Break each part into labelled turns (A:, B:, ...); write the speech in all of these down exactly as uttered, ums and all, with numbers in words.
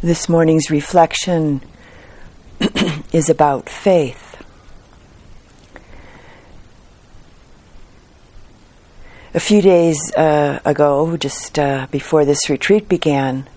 A: This morning's reflection is about faith. A few days uh, ago, just uh, before this retreat began,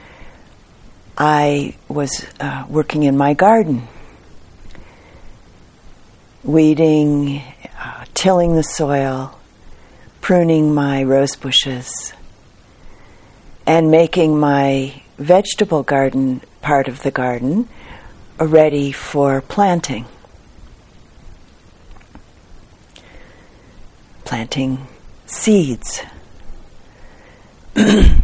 A: I was uh, working in my garden, weeding, uh, tilling the soil, pruning my rose bushes, and making my vegetable garden, part of the garden, ready for planting. Planting seeds. I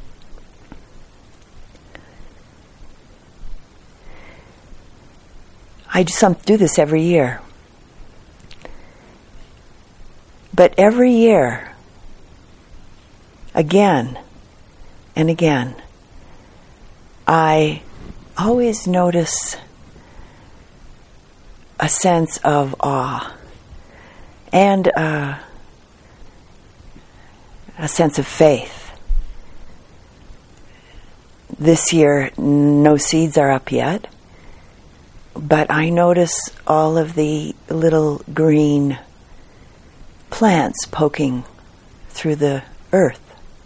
A: do, some, do this every year. But every year, again and again, I always notice a sense of awe and uh, a sense of faith. This year, no seeds are up yet, but I notice all of the little green plants poking through the earth.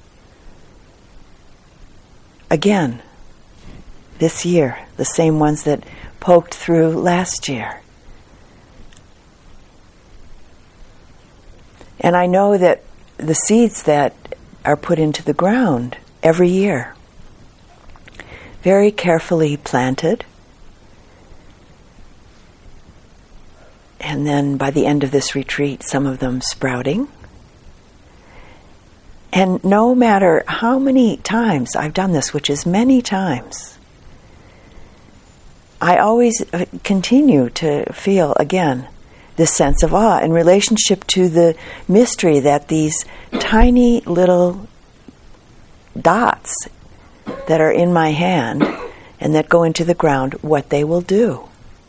A: Again, this year, the same ones that poked through last year. And I know that the seeds that are put into the ground every year, very carefully planted, and then by the end of this retreat, some of them sprouting. And no matter how many times I've done this, which is many times, I always continue to feel, again, this sense of awe in relationship to the mystery that these tiny little dots that are in my hand and that go into the ground, what they will do.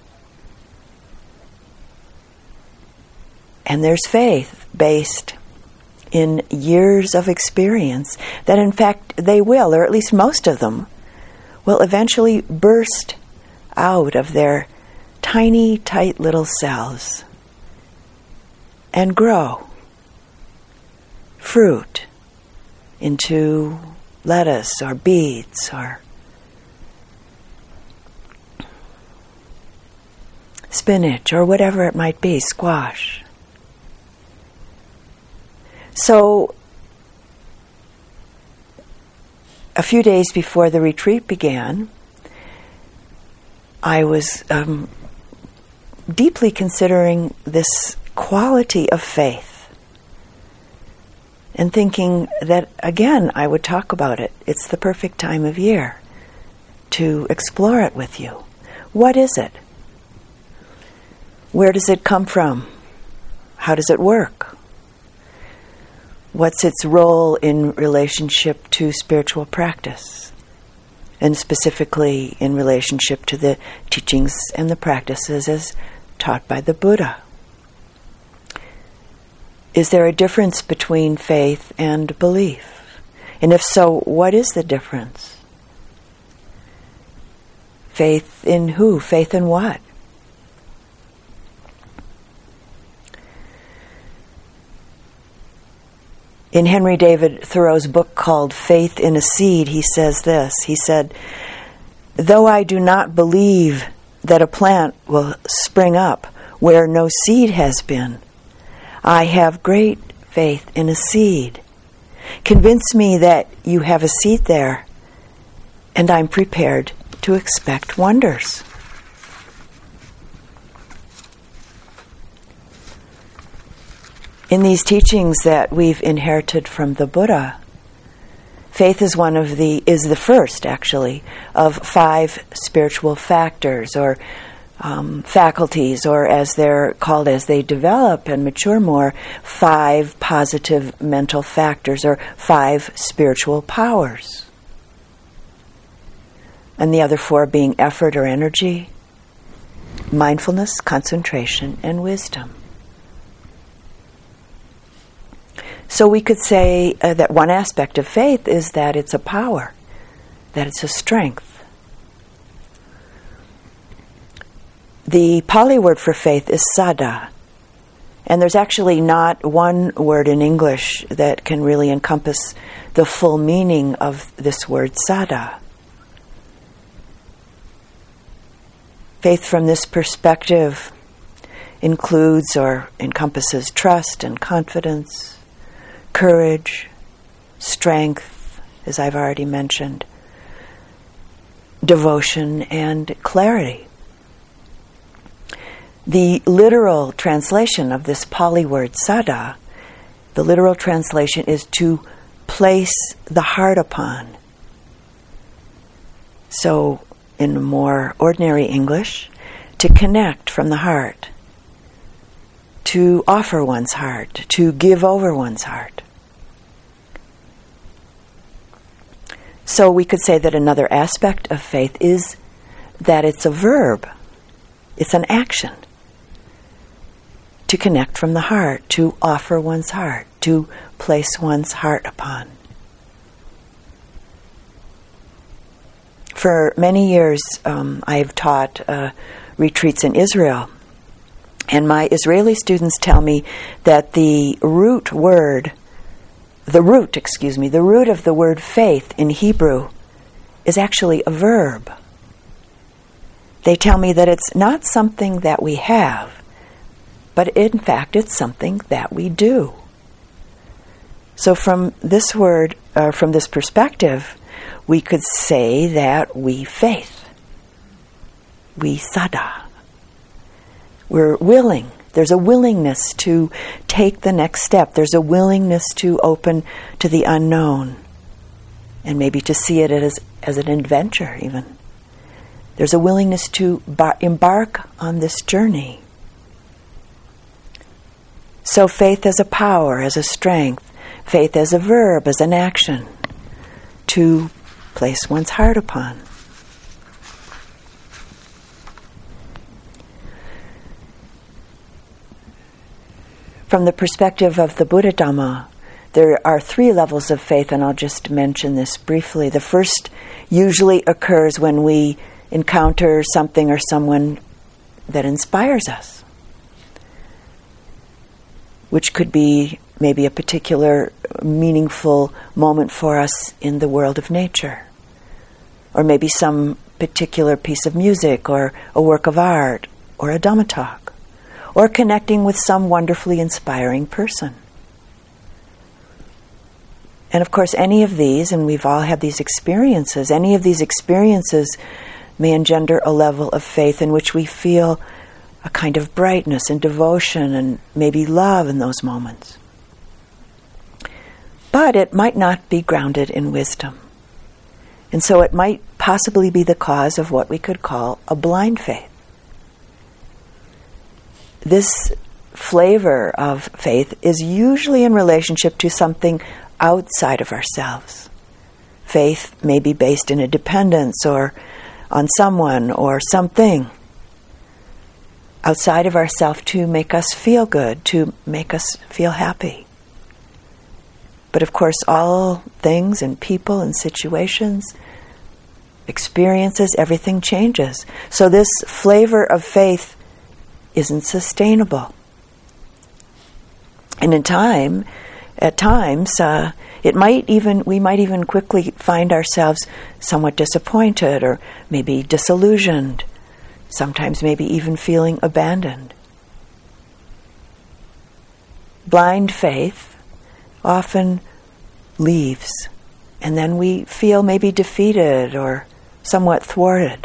A: And there's faith based in years of experience that in fact they will, or at least most of them, will eventually burst out of their tiny, tight little cells and grow fruit into lettuce or beets or spinach or whatever it might be, squash. So, a few days before the retreat began, I was um, deeply considering this quality of faith and thinking that, again, I would talk about it. It's the perfect time of year to explore it with you. What is it? Where does it come from? How does it work? What's its role in relationship to spiritual practice? And specifically in relationship to the teachings and the practices as taught by the Buddha. Is there a difference between faith and belief? And if so, what is the difference? Faith in who? Faith in what? In Henry David Thoreau's book called Faith in a Seed, he says this. He said, "Though I do not believe that a plant will spring up where no seed has been, I have great faith in a seed. Convince me that you have a seed there, and I'm prepared to expect wonders." In these teachings that we've inherited from the Buddha, faith is one of the, is the first actually, of five spiritual factors or um, faculties, or as they're called as they develop and mature more, five positive mental factors or five spiritual powers. And the other four being effort or energy, mindfulness, concentration, and wisdom. So we could say uh, that one aspect of faith is that it's a power, that it's a strength, The Pali word for faith is saddha. And there's actually not one word in English that can really encompass the full meaning of this word saddha. Faith from this perspective includes or encompasses trust and confidence, courage, strength, as I've already mentioned, devotion, and clarity. The literal translation of this Pali word saddha, the literal translation is to place the heart upon. So, in more ordinary English, to connect from the heart, to offer one's heart, to give over one's heart. So we could say that another aspect of faith is that it's a verb, it's an action. To connect from the heart, to offer one's heart, to place one's heart upon. For many years, um, I've taught uh, retreats in Israel, and my Israeli students tell me that the root word, the root, excuse me, the root of the word faith in Hebrew is actually a verb. They tell me that it's not something that we have, but in fact it's something that we do. So from this word, or from this perspective, we could say that we faith. We saddha. We're willing. There's a willingness to take the next step. There's a willingness to open to the unknown. And maybe to see it as, as an adventure even. There's a willingness to bar- embark on this journey. So faith as a power, as a strength. Faith as a verb, as an action. To place one's heart upon. From the perspective of the Buddha Dhamma, there are three levels of faith, and I'll just mention this briefly. The first usually occurs when we encounter something or someone that inspires us, which could be maybe a particular meaningful moment for us in the world of nature, or maybe some particular piece of music, or a work of art, or a Dhamma talk, or connecting with some wonderfully inspiring person. And of course, any of these, and we've all had these experiences, any of these experiences may engender a level of faith in which we feel a kind of brightness and devotion and maybe love in those moments. But it might not be grounded in wisdom. And so it might possibly be the cause of what we could call a blind faith. This flavor of faith is usually in relationship to something outside of ourselves. Faith may be based in a dependence or on someone or something outside of ourselves to make us feel good, to make us feel happy. But of course, all things and people and situations, experiences, everything changes. So this flavor of faith isn't sustainable. And in time, at times, uh, it might even we might even quickly find ourselves somewhat disappointed or maybe disillusioned, sometimes maybe even feeling abandoned. Blind faith often leaves, and then we feel maybe defeated or somewhat thwarted.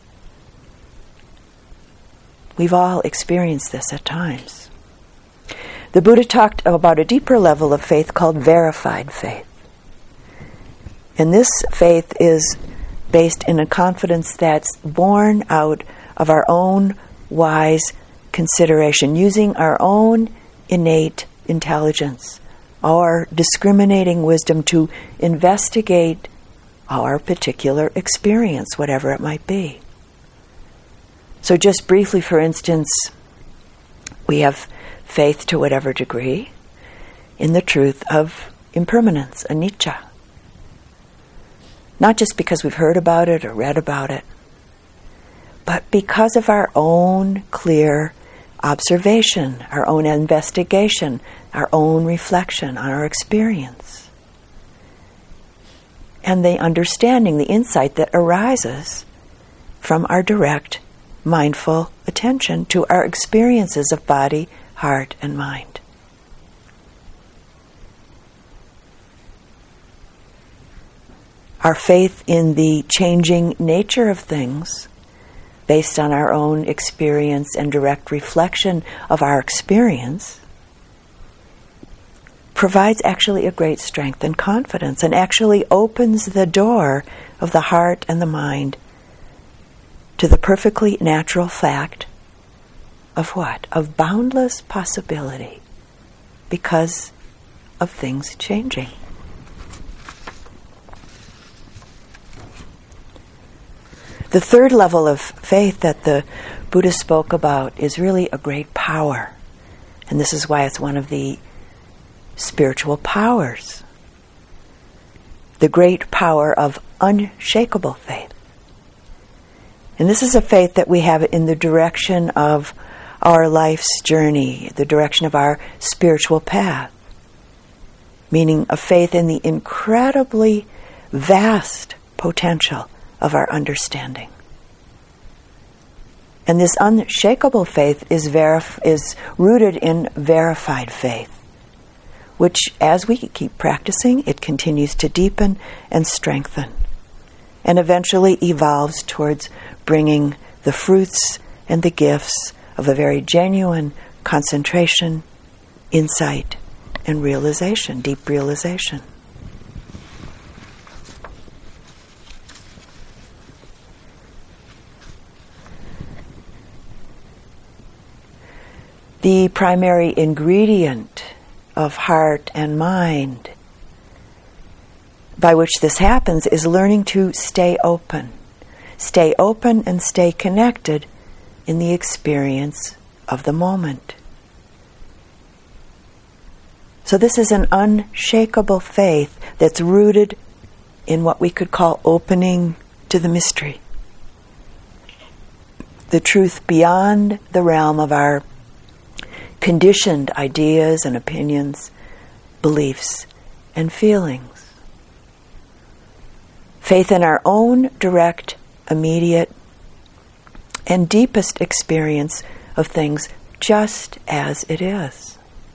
A: We've all experienced this at times. The Buddha talked about a deeper level of faith called verified faith. And this faith is based in a confidence that's born out of our own wise consideration, using our own innate intelligence, our discriminating wisdom to investigate our particular experience, whatever it might be. So just briefly, for instance, we have faith to whatever degree in the truth of impermanence, anicca. Not just because we've heard about it or read about it, but because of our own clear observation, our own investigation, our own reflection on our experience. And the understanding, the insight that arises from our direct, mindful attention to our experiences of body, heart, and mind. Our faith in the changing nature of things, based on our own experience and direct reflection of our experience, provides actually a great strength and confidence, and actually opens the door of the heart and the mind to the perfectly natural fact of what? Of boundless possibility because of things changing. The third level of faith that the Buddha spoke about is really a great power. And this is why it's one of the spiritual powers. The great power of unshakable faith. And this is a faith that we have in the direction of our life's journey, the direction of our spiritual path. Meaning a faith in the incredibly vast potential of our understanding. And this unshakable faith is verif- is rooted in verified faith, which as we keep practicing, it continues to deepen and strengthen, and eventually evolves towards bringing the fruits and the gifts of a very genuine concentration, insight, and realization, deep realization. The primary ingredient of heart and mind by which this happens is learning to stay open. Stay open and stay connected in the experience of the moment. So this is an unshakable faith that's rooted in what we could call opening to the mystery. The truth beyond the realm of our conditioned ideas and opinions, beliefs and feelings. Faith in our own direct, immediate, and deepest experience of things just as it is.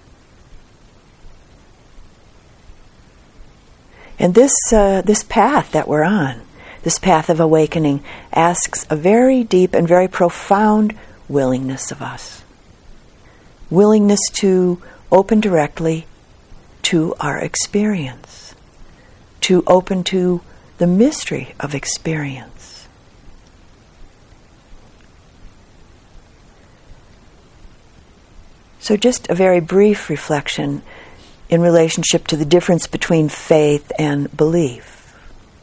A: And this uh, this path that we're on, this path of awakening, asks a very deep and very profound willingness of us. Willingness to open directly to our experience, to open to the mystery of experience. So just a very brief reflection in relationship to the difference between faith and belief.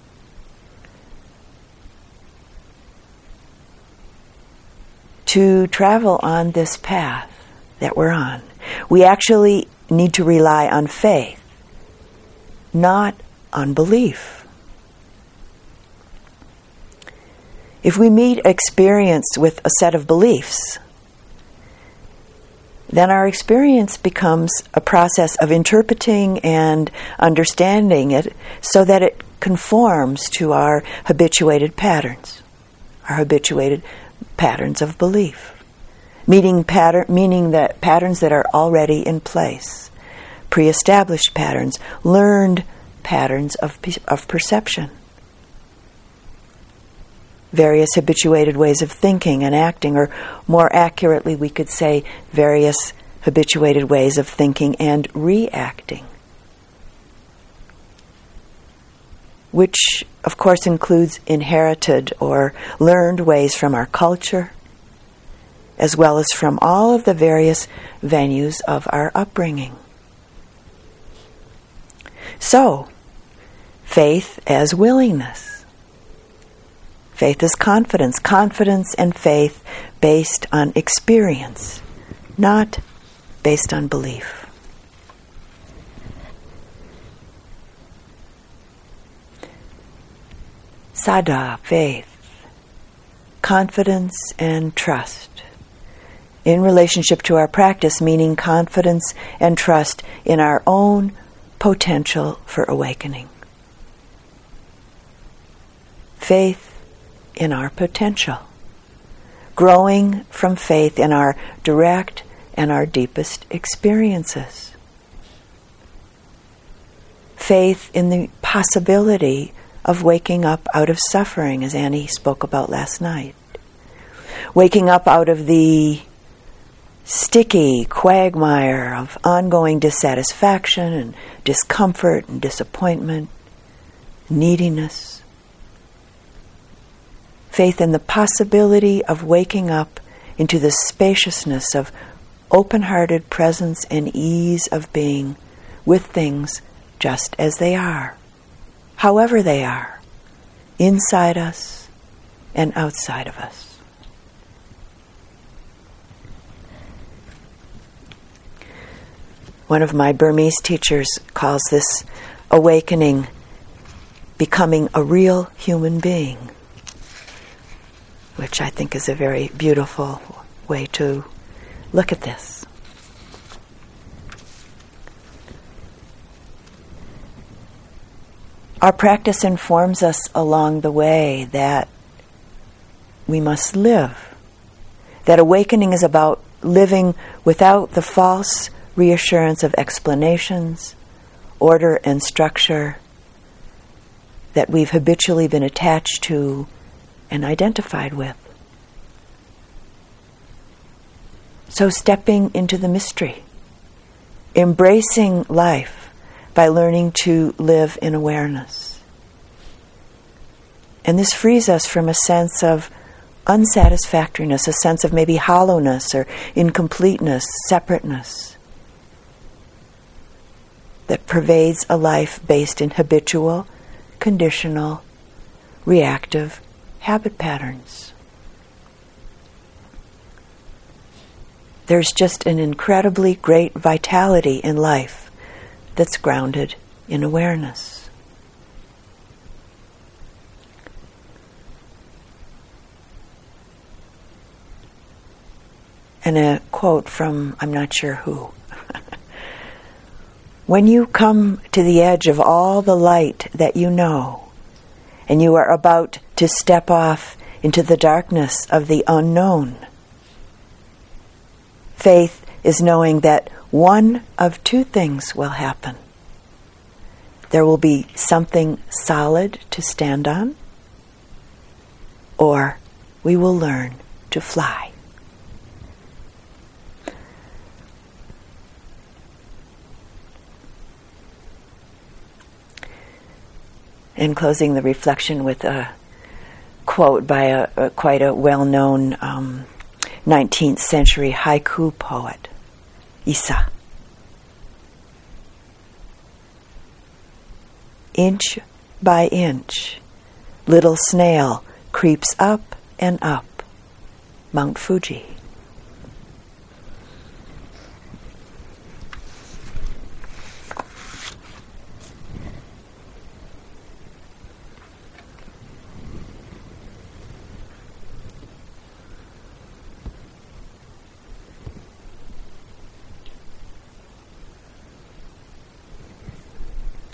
A: To travel on this path that we're on, we actually need to rely on faith, not on belief. If we meet experience with a set of beliefs, then our experience becomes a process of interpreting and understanding it so that it conforms to our habituated patterns, our habituated patterns of belief. Meaning, pattern, meaning that patterns that are already in place, pre-established patterns, learned patterns of, of perception, various habituated ways of thinking and acting, or more accurately we could say various habituated ways of thinking and reacting, which of course includes inherited or learned ways from our culture, as well as from all of the various venues of our upbringing. So, faith as willingness. Faith is confidence. Confidence and faith based on experience, not based on belief. Saddha, faith. confidence and trust. In relationship to our practice, meaning confidence and trust in our own potential for awakening. Faith in our potential. Growing from faith in our direct and our deepest experiences. Faith in the possibility of waking up out of suffering, as Annie spoke about last night. Waking up out of the sticky quagmire of ongoing dissatisfaction and discomfort and disappointment, neediness. Faith in the possibility of waking up into the spaciousness of open-hearted presence and ease of being with things just as they are, however they are, inside us and outside of us. One of my Burmese teachers calls this awakening becoming a real human being, which I think is a very beautiful way to look at this. Our practice informs us along the way that we must live, that awakening is about living without the false reassurance of explanations, order and structure that we've habitually been attached to and identified with. So stepping into the mystery, embracing life by learning to live in awareness. And this frees us from a sense of unsatisfactoriness, a sense of maybe hollowness or incompleteness, separateness, that pervades a life based in habitual, conditional, reactive habit patterns. There's just an incredibly great vitality in life that's grounded in awareness. And a quote from, I'm not sure who. When you come to the edge of all the light that you know, and you are about to step off into the darkness of the unknown, faith is knowing that one of two things will happen. There will be something solid to stand on, or we will learn to fly. And closing the reflection with a quote by a, a quite a well-known um, nineteenth century haiku poet, Issa. Inch by inch, little snail creeps up and up Mount Fuji.